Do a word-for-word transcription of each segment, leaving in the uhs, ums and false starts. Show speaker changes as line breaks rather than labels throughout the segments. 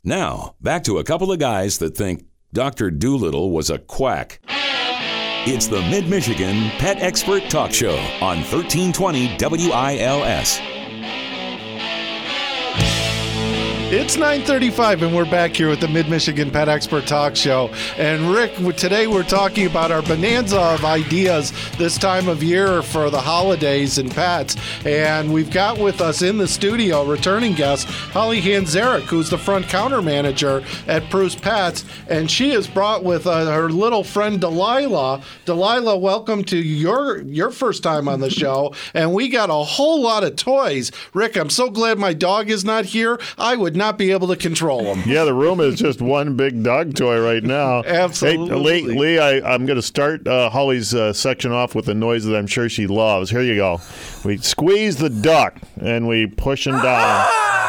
Now, back to a couple of guys that think Doctor Doolittle was a quack. It's the Mid-Michigan Pet Expert Talk Show on thirteen twenty W I L S.
It's nine thirty-five, and we're back here with the Mid-Michigan Pet Expert Talk Show. And Rick, today we're talking about our bonanza of ideas this time of year for the holidays and pets. And we've got with us in the studio, returning guest, Holly Hanzarek, who's the front counter manager at Prue's Pets. And she has brought with uh, her little friend, Delilah. Delilah, welcome to your, your first time on the show. And we got a whole lot of toys. Rick, I'm so glad my dog is not here. I would not be able to control them.
Yeah, the room is just one big dog toy right now.
Absolutely.
Hey, Lee, Lee I, I'm going to start uh, Holly's uh, section off with a noise that I'm sure she loves. Here you go. We squeeze the duck, and we push him down.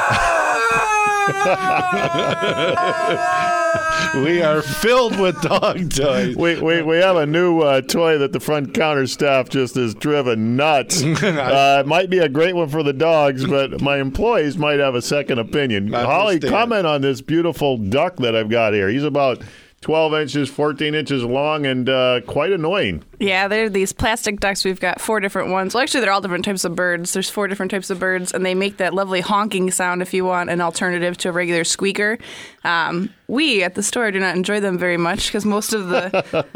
We are filled with dog toys.
We we, we have a new uh, toy that the front counter staff just is driven nuts. Uh, it might be a great one for the dogs, but my employees might have a second opinion. Holly, comment on this beautiful duck that I've got here. He's about twelve inches, fourteen inches long, and uh, quite annoying.
Yeah, they're these plastic ducks. We've got four different ones. Well, actually, they're all different types of birds. There's four different types of birds, and they make that lovely honking sound if you want an alternative to a regular squeaker. Um, we at the store do not enjoy them very much because most of the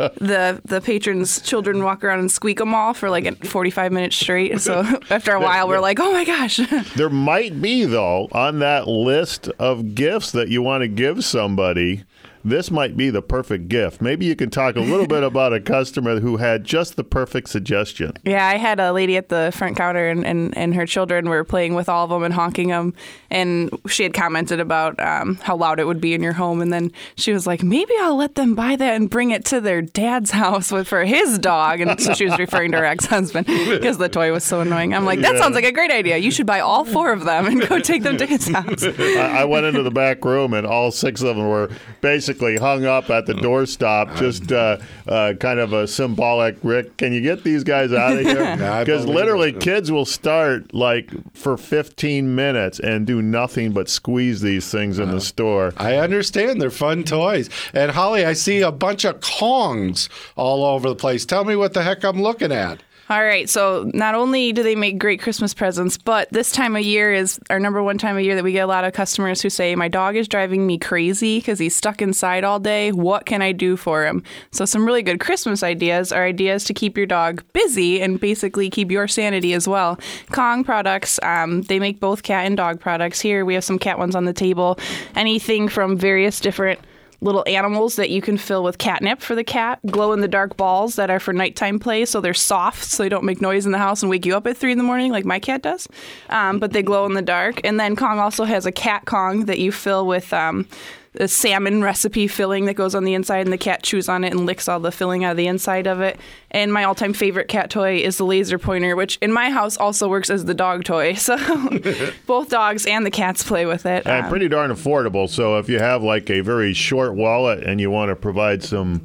the the patrons' children walk around and squeak them all for like forty-five minutes straight. So after a while, we're like, oh my gosh.
There might be, though, on that list of gifts that you want to give somebody, this might be the perfect gift. Maybe you can talk a little bit about a customer who had just the perfect suggestion.
Yeah, I had a lady at the front counter, and, and, and her children were playing with all of them and honking them. And she had commented about um, how loud it would be in your home. And then she was like, maybe I'll let them buy that and bring it to their dad's house with for his dog. And so she was referring to her ex-husband because the toy was so annoying. I'm like, that yeah. sounds like a great idea. You should buy all four of them and go take them to his house.
I, I went into the back room, and all six of them were basically hung up at the doorstop, just uh, uh, kind of a symbolic, Rick, can you get these guys out of here? Because literally it. kids will start like for fifteen minutes and do nothing but squeeze these things in uh, the store.
I understand. They're fun toys. And Holly, I see a bunch of Kongs all over the place. Tell me what the heck I'm looking at.
All right, so not only do they make great Christmas presents, but this time of year is our number one time of year that we get a lot of customers who say, my dog is driving me crazy because he's stuck inside all day. What can I do for him? So some really good Christmas ideas are ideas to keep your dog busy and basically keep your sanity as well. Kong products, um, they make both cat and dog products. Here we have some cat ones on the table. Anything from various different little animals that you can fill with catnip for the cat, glow-in-the-dark balls that are for nighttime play, so they're soft, so they don't make noise in the house and wake you up at three in the morning like my cat does, um, but they glow in the dark. And then Kong also has a cat Kong that you fill with um, a salmon recipe filling that goes on the inside, and the cat chews on it and licks all the filling out of the inside of it. And my all-time favorite cat toy is the laser pointer, which in my house also works as the dog toy. So both dogs and the cats play with it.
And
um,
pretty darn affordable. So if you have like a very short wallet and you want to provide some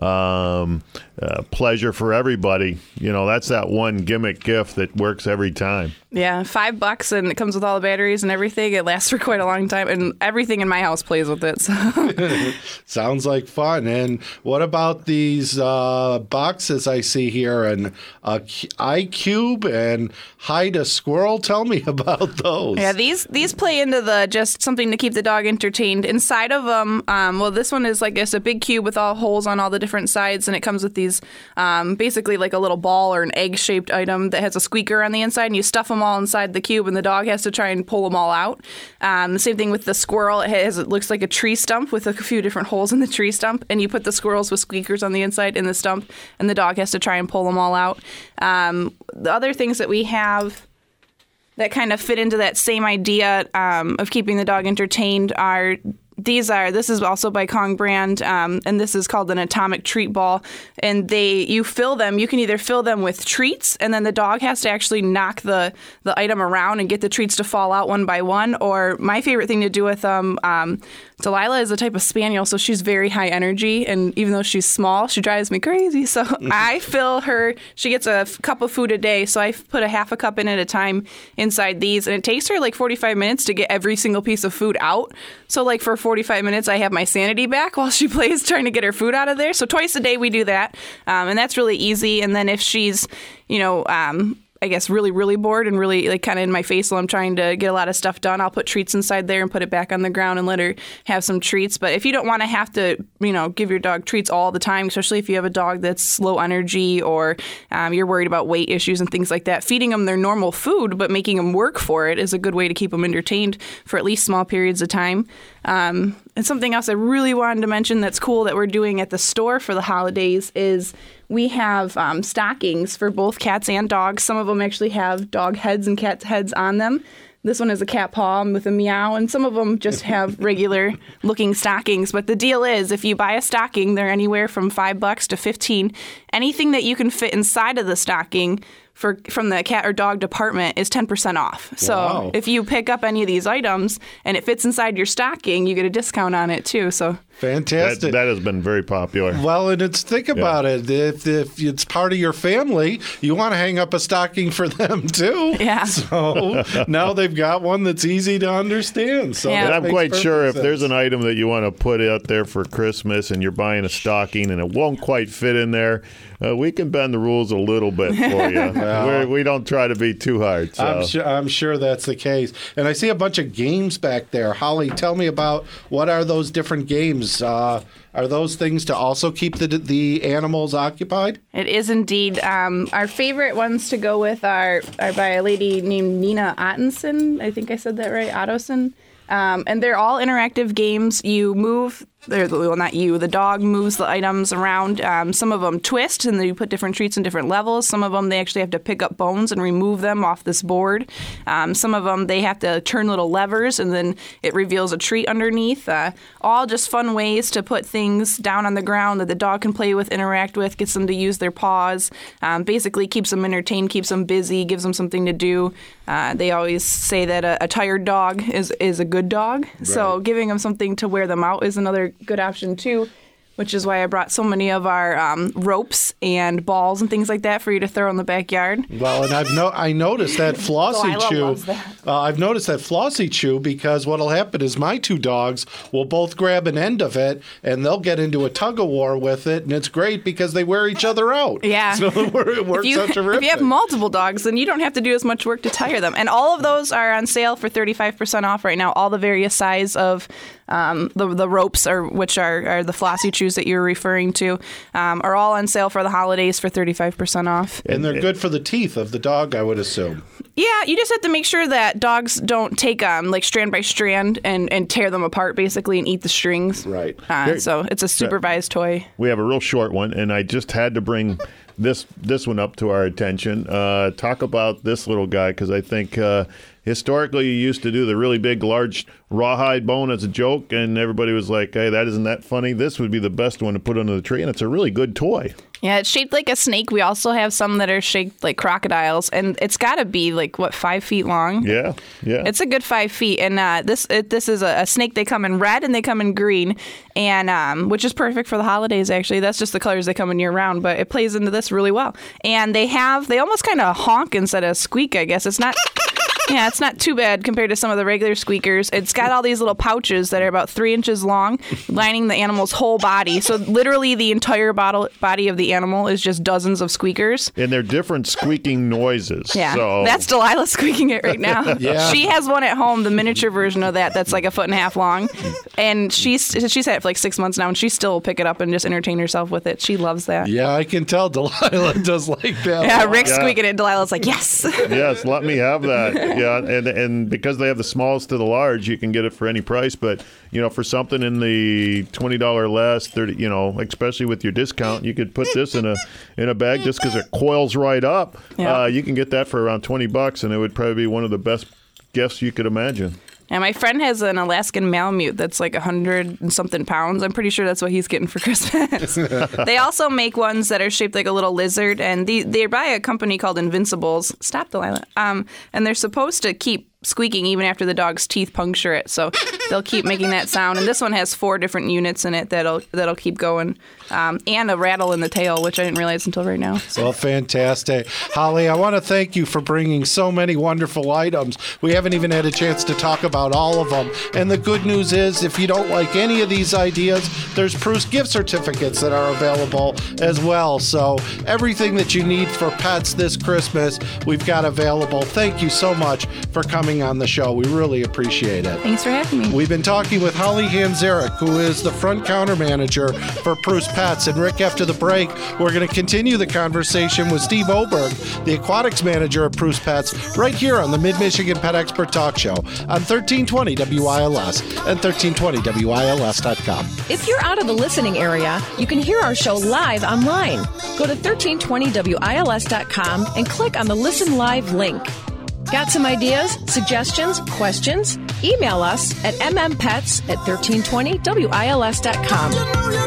um, uh, pleasure for everybody, you know, that's that one gimmick gift that works every time.
Yeah, five bucks, and it comes with all the batteries and everything. It lasts for quite a long time, and everything in my house plays with it. So.
Sounds like fun. And what about these uh, boxes I see here, and uh, iCube and Hide a Squirrel? Tell me about those.
Yeah, these these play into the just something to keep the dog entertained. Inside of them, um, well, this one is like it's a big cube with all holes on all the different sides, and it comes with these um, basically like a little ball or an egg-shaped item that has a squeaker on the inside, and you stuff them all inside the cube, and the dog has to try and pull them all out. Um, the same thing with the squirrel. It has it looks like a tree stump with a few different holes in the tree stump, and you put the squirrels with squeakers on the inside in the stump, and the dog has to try and pull them all out. Um, the other things that we have that kind of fit into that same idea um, of keeping the dog entertained are These are, this is also by Kong brand, um, and this is called an atomic treat ball. And they, you fill them, you can either fill them with treats, and then the dog has to actually knock the, the item around and get the treats to fall out one by one. Or my favorite thing to do with them, um, Delilah is a type of spaniel, so she's very high energy. And even though she's small, she drives me crazy. So I fill her, she gets a f- cup of food a day. So I put a half a cup in at a time inside these. And it takes her like forty-five minutes to get every single piece of food out. So like for forty-five minutes, I have my sanity back while she plays trying to get her food out of there. So twice a day we do that, um, and that's really easy. And then if she's, you know, um, I guess really, really bored and really like kind of in my face while I'm trying to get a lot of stuff done, I'll put treats inside there and put it back on the ground and let her have some treats. But if you don't want to have to, you know, give your dog treats all the time, especially if you have a dog that's low energy or um, you're worried about weight issues and things like that, feeding them their normal food but making them work for it is a good way to keep them entertained for at least small periods of time. Um, and something else I really wanted to mention that's cool that we're doing at the store for the holidays is we have um, stockings for both cats and dogs. Some of them actually have dog heads and cat heads on them. This one is a cat paw with a meow, and some of them just have regular looking stockings. But the deal is, if you buy a stocking, they're anywhere from five bucks to fifteen. Anything that you can fit inside of the stocking for from the cat or dog department is ten percent off. So
Wow.
if you pick up any of these items and it fits inside your stocking, you get a discount on it too. So
Fantastic.
That, that has been very popular.
Well, and it's think about it. If, if it's part of your family, you want to hang up a stocking for them too.
Yeah.
So now they've got one that's easy to understand. So
Yeah.
And
that
I'm
makes
quite
perfect
sure if
sense.
there's an item that you want to put out there for Christmas and you're buying a stocking and it won't quite fit in there, uh, we can bend the rules a little bit for you. We're, we don't try to be too hard. So.
I'm sure, I'm sure that's the case. And I see a bunch of games back there. Holly, tell me about what are those different games? Uh, are those things to also keep the the animals occupied?
it is indeed. Um, our favorite ones to go with are, are by a lady named Nina Ottenson. I think I said that right, Ottoson. Um, and they're all interactive games. You move, well, not you, the dog moves the items around. Um, some of them twist, and then you put different treats in different levels. Some of them, they actually have to pick up bones and remove them off this board. Um, some of them, they have to turn little levers, and then it reveals a treat underneath. Uh, all just fun ways to put things down on the ground that the dog can play with, interact with, gets them to use their paws. Um, basically keeps them entertained, keeps them busy, gives them something to do. Uh, they always say that a, a tired dog is, is a good dog. Right. So giving them something to wear them out is another good option too, which is why I brought so many of our um, ropes and balls and things like that for you to throw in the backyard.
Well, and I've no, I noticed that Flossie
Delilah
Chew.
loves that.
Uh, I've noticed that Flossie Chew because what'll happen is my two dogs will both grab an end of it and they'll get into a tug of war with it, and it's great because they wear each other out.
Yeah.
So it works
If you,
out terrific.
if you have multiple dogs, then you don't have to do as much work to tire them. And all of those are on sale for thirty-five percent off right now. All the various size of um, the the ropes, are which are, are the Flossie Chews that you're referring to, um, are all on sale for the holidays for thirty-five percent off.
And they're good for the teeth of the dog, I would assume.
Yeah, you just have to make sure that dogs don't take um like strand by strand and, and tear them apart basically and eat the strings.
Right.
Uh, so it's a supervised toy.
We have a real short one, and I just had to bring this this one up to our attention. Uh, talk about this little guy, because I think uh, historically you used to do the really big, large rawhide bone as a joke, and everybody was like, hey, that isn't that funny. This would be the best one to put under the tree, and it's a really good toy.
Yeah, it's shaped like a snake. We also have some that are shaped like crocodiles, and it's got to be like, what, five feet long?
Yeah, yeah.
It's a good five feet, and uh, this it, this is a, a snake. They come in red and they come in green, and um, which is perfect for the holidays. Actually, that's just the colors they come in year round, but it plays into this really well. And they have they almost kind of honk instead of squeak. I guess it's not. Yeah, it's not too bad compared to some of the regular squeakers. It's got all these little pouches that are about three inches long, lining the animal's whole body. So literally the entire bottle, body of the animal is just dozens of squeakers.
And they're different squeaking noises.
Yeah,
so.
That's Delilah squeaking it right now.
Yeah.
She has one at home, the miniature version of that, that's like a foot and a half long. And she's she's had it for like six months now, and she still will pick it up and just entertain herself with it. She loves that.
Yeah, I can tell Delilah does like that.
Yeah, Rick's
Yeah.
squeaking it. Delilah's like, yes.
Yes, let me have that. Yeah, and and because they have the smallest to the large, you can get it for any price. But you know, for something in the twenty dollars less, thirty, you know, especially with your discount, you could put this in a in a bag just because it coils right up.
Yeah.
Uh, you can get that for around twenty bucks, and it would probably be one of the best gifts you could imagine.
And my friend has an Alaskan Malamute that's like a hundred and something pounds. I'm pretty sure that's what he's getting for Christmas. They also make ones that are shaped like a little lizard, and the, they're by a company called Invincibles. Stop, Delilah. Um, and they're supposed to keep squeaking even after the dog's teeth puncture it. So they'll keep making that sound. And this one has four different units in it that'll that'll keep going, um, and a rattle in the tail, which I didn't realize until right now. So.
Well, fantastic. Holly, I want to thank you for bringing so many wonderful items. We haven't even had a chance to talk about all of them. And the good news is, if you don't like any of these ideas, there's Preuss gift certificates that are available as well. So everything that you need for pets this Christmas, we've got available. Thank you so much for coming on the show. We really appreciate it.
Thanks for having me.
We've been talking with Holly Hanzarek, who is the front counter manager for Preuss Pets. And Rick, after the break, we're going to continue the conversation with Steve Oberg, the aquatics manager of Preuss Pets, right here on the Mid-Michigan Pet Expert Talk Show on thirteen twenty W I L S and thirteen twenty W I L S dot com.
If you're out of the listening area, you can hear our show live online. Go to thirteen twenty W I L S dot com and click on the Listen Live link. Got some ideas, suggestions, questions? Email us at m m pets at thirteen twenty W I L S dot com.